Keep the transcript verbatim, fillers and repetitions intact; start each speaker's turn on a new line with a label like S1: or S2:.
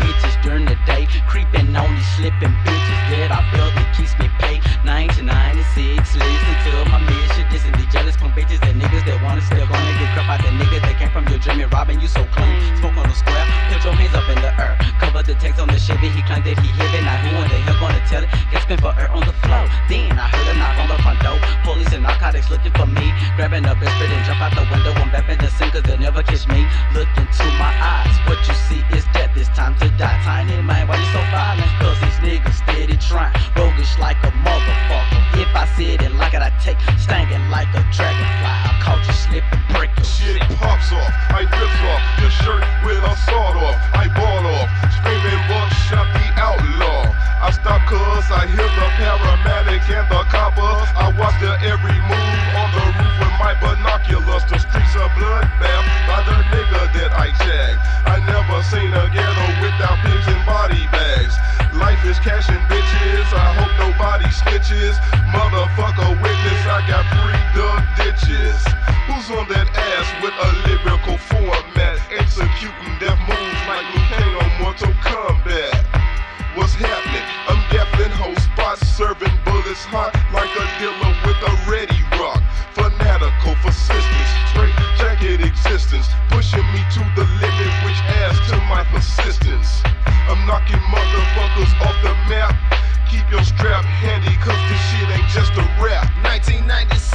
S1: bitches during the day, creeping on these slipping bitches that I built that keeps me paid. nineteen ninety-six, listen to my mission. Dissing these jealous punk bitches and niggas that wanna still gonna get crap out the niggas that came from your dream and robbing you so clean. Smoke on the square, put your hands up in the air. Cover the text on the Chevy, he claimed that he hit it. Now who in the hell gonna tell it? Gasping for air on the floor. Then I heard a knock on the front door. Police and narcotics looking for me. Grabbing a best friend and jump out the window. I'm back in the scene cause they'll never catch me. Look into my eyes, what you see is death. It's time to die. Tiny man, why you so violent? Cause these niggas steady trying. Roguish like a motherfucker. If I said it like it, I take stinging like a dragonfly. I caught you slipping, break your
S2: Shit pops off, I rips off your shirt with a sawed off. I ball off, screaming buckshot the outlaw. I stop cause I hear the paramedic and the coppers. I watch their every move on the roof with my binoculars. The streets are bloodbath by the nigga that I jagged. I never seen a ghetto without pigs and body bags. Life is cashing bitches, I hope nobody snitches. Motherfucker witness, I got pre-dug ditches. Who's on that ass with a lyrical format? Executing death moves like Liu Kang on Mortal Kombat. What's happening? I'm gaffling whole spots, serving bullets hot like a dealer with a ready rock. Fanatical persistence, straight jacket existence, pushing me to the limit which adds to my persistence. I'm knocking motherfuckers off the map. Keep your strap handy cause this shit ain't just a rap.
S3: nineteen ninety-six